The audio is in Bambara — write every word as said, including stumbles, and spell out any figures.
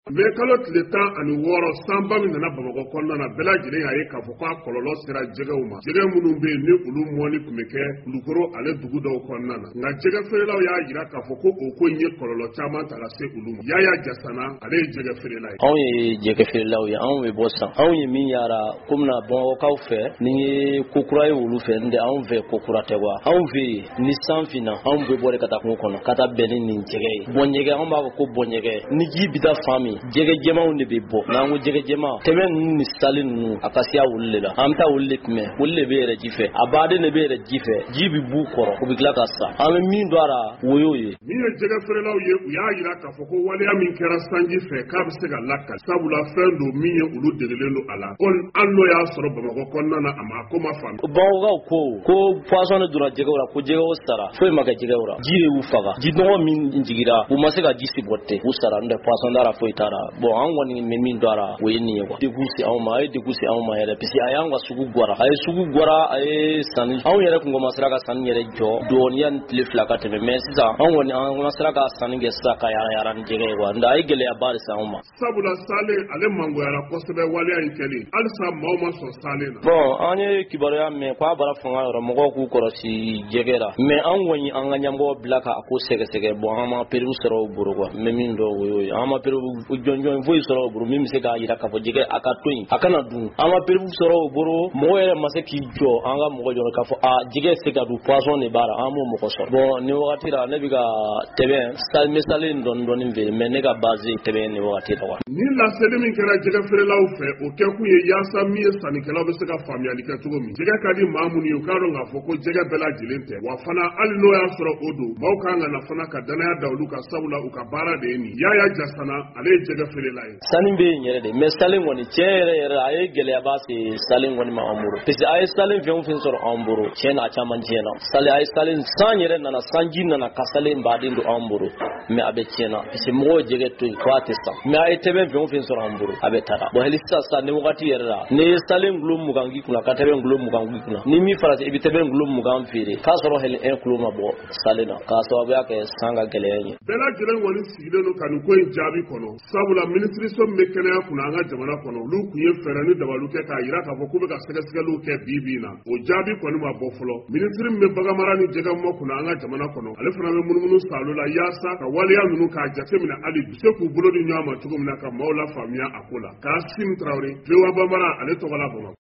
Mais kalo tile tan ani wɔɔrɔ sanba min nana Bamakɔ kɔnɔna na bɛɛ lajɛlen y'a ye k'a fɔ k'a kɔlɔlɔ sera jɛgɛw ma. Jɛgɛ minnu bɛ yen ni olu mɔni tun bɛ kɛ Kulukoro ale dugu dɔw kɔnɔna na. Nka jɛgɛ feerelaw y'a jira k'a fɔ ko o ko in ye kɔlɔlɔ caman ta ka se olu ma. Yaya Jasana ale ye jɛgɛ feerela ye. Anw ye jɛgɛ feerelaw ye, anw bɛ bɔ san. Anw ye min yara komi na Bamakɔkaw fɛ ni ye ko kura ye olu fɛ n tɛ anw fɛ ko kura tɛ wa. Anw fɛ yen ni san finna anw bɛ bɔ de ka taa kungo kɔnɔ ka taa bɛn ni nin jɛgɛ ye. Bɔnjɛgɛ anw b'a fɔ ko bɔnjɛgɛ ni ji bi taa fan min jɛgɛ jɛmanw de bɛ bɔ. N'an ko jɛgɛ jɛman tɛmɛ ninnu ni sali ninnu a ka se a wuli de la. An bɛ taa wuli de kunbɛn wuli de bɛ yɛrɛ ji fɛ a baden de bɛ yɛrɛ ji fɛ ji bɛ b'u kɔrɔ u bɛ tila ka sa. An bɛ min don a la o y'o ye. Min ye jɛgɛ feerelaw ye u y'a jira k'a fɔ ko waleya min kɛra sanji fɛ k'a bɛ se ka lakali sabula fɛn don min ye olu degelen don a la. Ko an n'o y'a sɔrɔ Bamakɔ kɔnɔna na a ma ko ma faamu. Bamakɔkaw ko ko poisson de donna jɛgɛw la ko jɛgɛw sara foyi ma kɛ jɛgɛw la ji de y'u faga ji nɔgɔ min jigira u ma se ka ji si bɔ ten u sara n tɛ poisson dara foyi taara bon an kɔni bɛ min don a la o ye nin ye quoi. Degun se anw ma a ye degun se anw ma yɛrɛ parce que a y'an ka sugu gwara a ye sugu gwara a ye sanni anw yɛrɛ kun commencera ka sanni yɛrɛ jɔ dɔɔni yanni tile fila ka tɛmɛ mais sisan anw kɔni an commencera ka sanni kɛ sisan ka yara yara ni jɛgɛ ye quoi nka a ye gɛlɛyaba de se anw ma. Sabula Sale ale mangoyara kosɛbɛ waleya in kɛli halisa maaw ma sɔn Sale na. Bon an ye kibaruya mɛn k'a bara fanga yɔrɔ mɔgɔw k'u kɔlɔsi jɛgɛ la mais an kɔni an ka ɲɛmɔgɔ bila ka ko sɛgɛsɛgɛ bon an ma permis sɔrɔ o bolo quoi mais min dɔn o y'o ye an ma permis jɔnjɔn foyi sɔrɔ o bolo min bɛ se k'a jira k'a fɔ jɛgɛ a ka to yen a kana dun an ma permis sɔrɔ o bolo mɔgɔ yɛrɛ ma se k'i jɔ an ka mɔgɔ jɔ k'a fɔ a jɛgɛ se ka dun poisson de b'a la an m'o mɔgɔ sɔrɔ bon nin wagati la ne bɛ ka tɛmɛ sali n bɛ sali in dɔɔni dɔɔni fɛ mais ne ka base tɛmɛ nin wagati la wa. Ni laseli min kɛra jɛgɛ feerelaw fɛ o kɛkun ye yaasa min ye sannikɛlaw bɛ se ka faamuyali kɛ cogo min jɛgɛ ka di maa minnu ye u k'a dɔn k'a fɔ ko jɛgɛ bɛɛ lajɛlen tɛ wa fana hali n'o y'a sɔrɔ o don maaw kan ka na fana ka danaya da olu ka sabula u ka baara de ye nin Yaya Jasana ale ye jɛgɛ feerela ye. Sanni bɛ yen yɛrɛ de mais salen kɔni tiɲɛ yɛrɛ yɛrɛ a ye gɛlɛyaba se salen kɔni ma an bolo parce que a ye salen fɛn o fɛn sɔrɔ an bolo tiɲɛ na a caman tiɲɛna salen a ye salen san yɛrɛ nana sanji nana ka salen baden don an bolo mais a bɛ tiɲɛna parce que mɔgɔw jɛgɛ to yen ko a tɛ san mais a ye tɛbɛn fɛn o fɛn sɔrɔ an bolo a bɛ taa bon hali sisan sisan ni wagati yɛrɛ la ni ye salen gulo mugan k'i kunna ka tɛbɛn gulo mugan k'i kunna ni min farati i bɛ tɛbɛn gulo mugan feere k'a sɔrɔ hali un kilo ma bɔ salen na k'a sababuya kɛ san ka gɛlɛya ye. Bɛɛ lajɛlen kɔni sigilen don ka nin ko in jaabi kɔnɔ sabula minisiriso min bɛ kɛnɛya kunna an ka jamana kɔnɔ olu tun ye fɛɛrɛ ni dabaliw kɛ k'a jira k'a fɔ k'u bɛ ka sɛgɛsɛgɛliw kɛ bi bi in na o jaabi kɔni ma bɔ fɔlɔ minisiri min bɛ baganmara ni jɛgɛmɔ kunna an ka jamana kɔnɔ ale fana bɛ munumunu sa olu la yaasa ka waleya ninnu k'a jateminɛ hali bi se k'u bolo di ɲɔgɔn ma cogo min na ka maaw la faamuya a ko la Kasim Traoré V O A Bambara ale tɔgɔ la Bamakɔ.